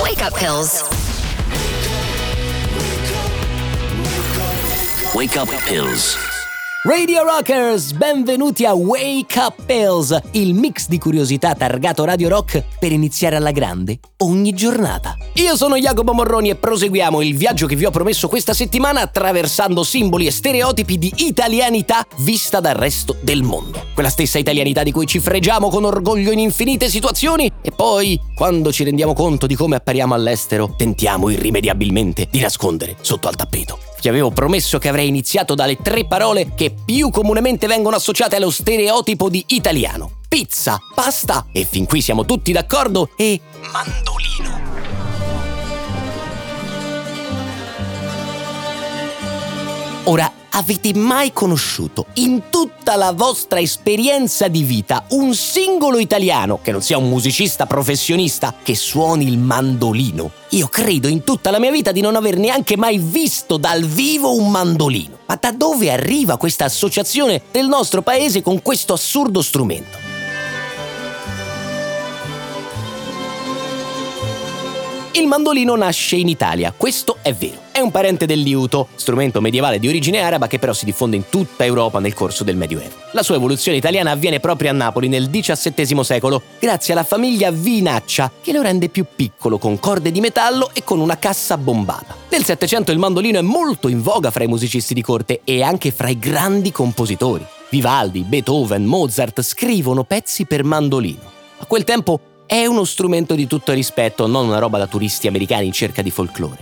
Wake up pills. Wake up pills. Radio Rockers, benvenuti a Wake Up Pills, il mix di curiosità targato Radio Rock per iniziare alla grande ogni giornata. Io sono Jacopo Morroni e proseguiamo il viaggio che vi ho promesso questa settimana attraversando simboli e stereotipi di italianità vista dal resto del mondo. Quella stessa italianità di cui ci fregiamo con orgoglio in infinite situazioni e poi, quando ci rendiamo conto di come appariamo all'estero, tentiamo irrimediabilmente di nascondere sotto al tappeto. Ti avevo promesso che avrei iniziato dalle 3 parole che più comunemente vengono associate allo stereotipo di italiano: pizza, pasta e fin qui siamo tutti d'accordo, e mandolino. Ora, avete mai conosciuto in tutta la vostra esperienza di vita un singolo italiano, che non sia un musicista professionista, che suoni il mandolino? Io credo in tutta la mia vita di non aver neanche mai visto dal vivo un mandolino. Ma da dove arriva questa associazione del nostro paese con questo assurdo strumento? Il mandolino nasce in Italia, questo è vero. È un parente del liuto, strumento medievale di origine araba che però si diffonde in tutta Europa nel corso del Medioevo. La sua evoluzione italiana avviene proprio a Napoli nel XVII secolo, grazie alla famiglia Vinaccia, che lo rende più piccolo, con corde di metallo e con una cassa bombata. Nel Settecento il mandolino è molto in voga fra i musicisti di corte e anche fra i grandi compositori. Vivaldi, Beethoven, Mozart scrivono pezzi per mandolino. A quel tempo è uno strumento di tutto rispetto, non una roba da turisti americani in cerca di folklore.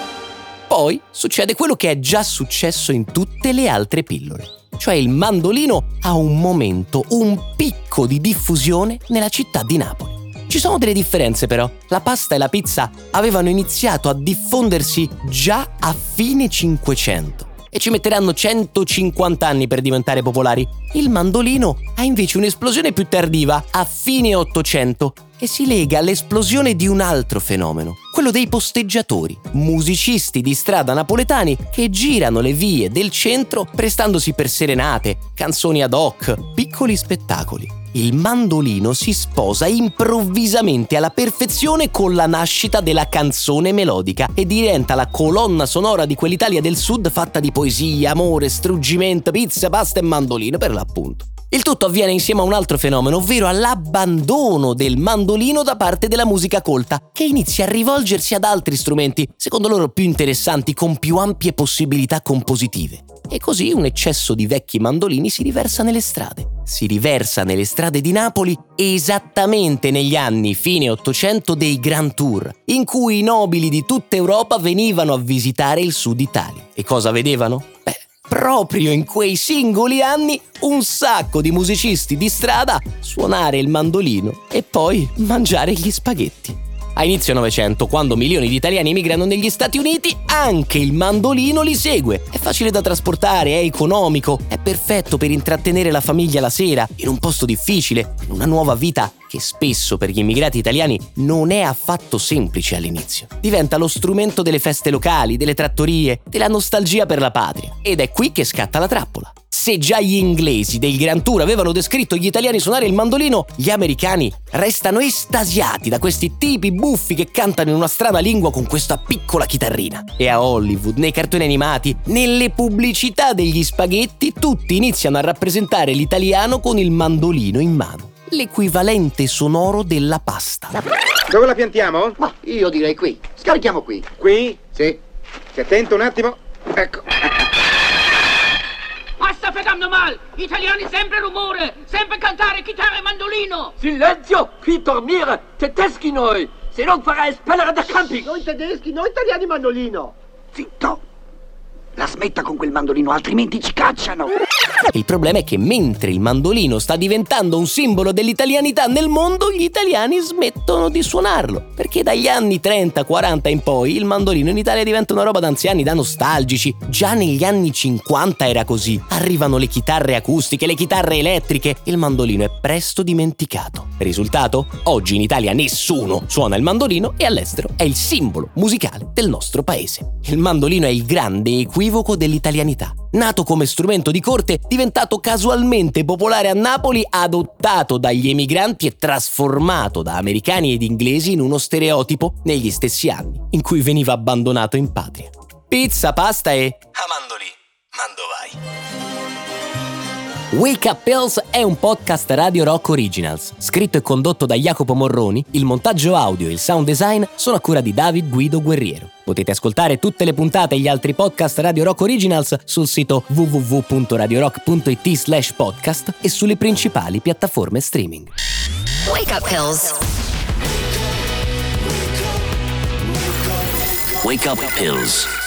Poi succede quello che è già successo in tutte le altre pillole. Cioè il mandolino ha un momento, un picco di diffusione nella città di Napoli. Ci sono delle differenze però. La pasta e la pizza avevano iniziato a diffondersi già a fine Cinquecento e ci metteranno 150 anni per diventare popolari. Il mandolino ha invece un'esplosione più tardiva, a fine Ottocento, e si lega all'esplosione di un altro fenomeno, quello dei posteggiatori, musicisti di strada napoletani che girano le vie del centro prestandosi per serenate, canzoni ad hoc, piccoli spettacoli. Il mandolino si sposa improvvisamente alla perfezione con la nascita della canzone melodica e diventa la colonna sonora di quell'Italia del Sud fatta di poesia, amore, struggimento, pizza, pasta e mandolino per l'appunto. Il tutto avviene insieme a un altro fenomeno, ovvero all'abbandono del mandolino da parte della musica colta, che inizia a rivolgersi ad altri strumenti, secondo loro più interessanti, con più ampie possibilità compositive. E così un eccesso di vecchi mandolini si riversa nelle strade. Si riversa nelle strade di Napoli esattamente negli anni fine Ottocento dei Grand Tour, in cui i nobili di tutta Europa venivano a visitare il Sud Italia. E cosa vedevano? Proprio in quei singoli anni un sacco di musicisti di strada suonare il mandolino e poi mangiare gli spaghetti. A inizio Novecento, quando milioni di italiani emigrano negli Stati Uniti, anche il mandolino li segue. È facile da trasportare, è economico, è perfetto per intrattenere la famiglia la sera, in un posto difficile, in una nuova vita che spesso per gli immigrati italiani non è affatto semplice all'inizio. Diventa lo strumento delle feste locali, delle trattorie, della nostalgia per la patria. Ed è qui che scatta la trappola. Se già gli inglesi del Grand Tour avevano descritto gli italiani suonare il mandolino, gli americani restano estasiati da questi tipi buffi che cantano in una strana lingua con questa piccola chitarrina. E a Hollywood, nei cartoni animati, nelle pubblicità degli spaghetti, tutti iniziano a rappresentare l'italiano con il mandolino in mano. L'equivalente sonoro della pasta. Dove la piantiamo? Ma io direi qui. Scarichiamo qui. Qui? Sì. Stai attento un attimo. Ecco. Basta verdammt mal! Italiani sempre rumore! Sempre cantare chitarra e mandolino! Silenzio! Qui dormire! Tedeschi noi! Se non farai espellere da camping! Noi tedeschi, noi italiani mandolino. Zitto! La smetta con quel mandolino, altrimenti ci cacciano! Il problema è che mentre il mandolino sta diventando un simbolo dell'italianità nel mondo, gli italiani smettono di suonarlo. Perché dagli anni 30-40 in poi il mandolino in Italia diventa una roba da anziani, da nostalgici. Già negli anni 50 era così. Arrivano le chitarre acustiche, le chitarre elettriche. Il mandolino è presto dimenticato. Risultato? Oggi in Italia nessuno suona il mandolino e all'estero è il simbolo musicale del nostro paese. Il mandolino è il grande equivoco dell'italianità. Nato come strumento di corte, diventato casualmente popolare a Napoli, adottato dagli emigranti e trasformato da americani ed inglesi in uno stereotipo negli stessi anni in cui veniva abbandonato in patria. Pizza, pasta e... Amandoli, mando vai. Wake Up Pills è un podcast Radio Rock Originals, scritto e condotto da Jacopo Morroni. Il montaggio audio e il sound design sono a cura di David Guido Guerriero. Potete ascoltare tutte le puntate e gli altri podcast Radio Rock Originals sul sito www.radiorock.it/podcast e sulle principali piattaforme streaming. Wake Up Pills. Wake Up Pills.